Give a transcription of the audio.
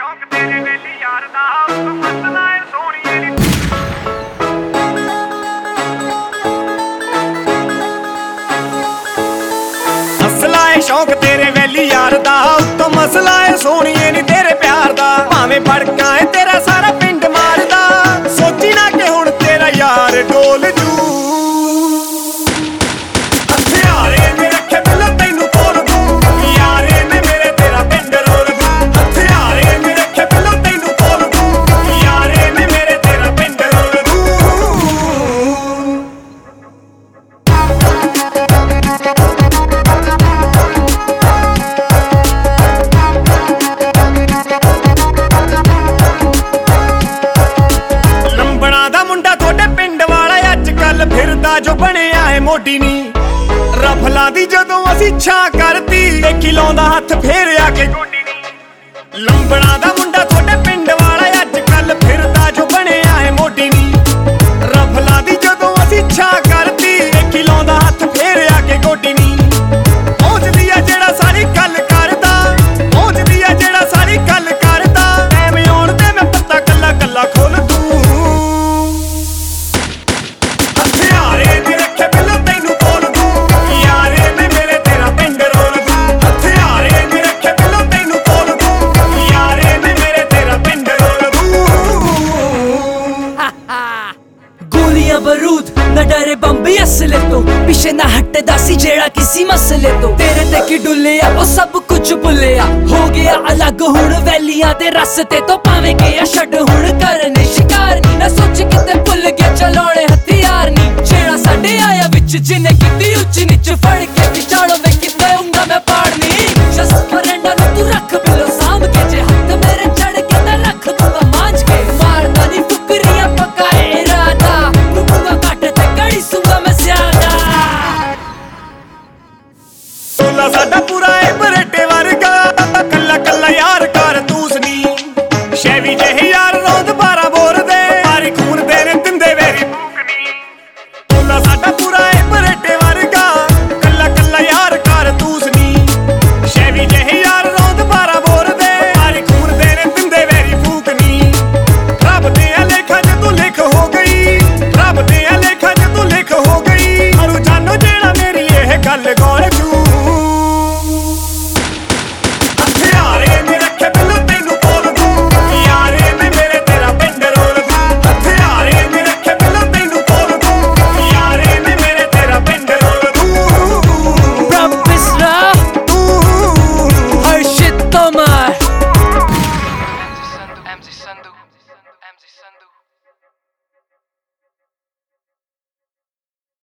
शौक तेरे वेली यार दा मसला है सोनिए नी मसला है शौक तेरे वेली यार दा तो मसला है सोनिए नी तेरे प्यार दा भावें भड़का है तेरा सारा पिंड मारदा सोची ना कि हुण तेरा यार डोल जू फिरदा जो बनिया है मोटी नी रफला दी जदों असी छा करती देखी लाउंदा हथ फेर आके गोडी नी लंबड़ा दा मुंडा थोड़े पिंड वाला अज कल फिरदा जो बनिया है मोटी नी रफला दी जदों असी छा करती देखी लाउंदा हथ फेर आके गोडी नी पहुंचदी आ जेड़ा सारी गल करदा पहुंचदी आ जेड़ा सारी गल करदा टाइम आउण ते मैं पत्ता कल्ला कल्ला खोल दूं बरूद न डरे बंबी असले तो पिछे ना हटदा सी जेड़ा किसी मसले तो तेरे ते की डुलिया ओ सब कुछ भुलिया हो गया अलग हुण वैलियां दे रस्ते तो पावे गया छड़ हुण करने शिकार नी ना सोच किते भुल गया चलाने हथियार नी जेड़ा साडे आया विच जिने कीती उच्च नीच फड़ के विचारो वे किते हुंदा मैं पाड़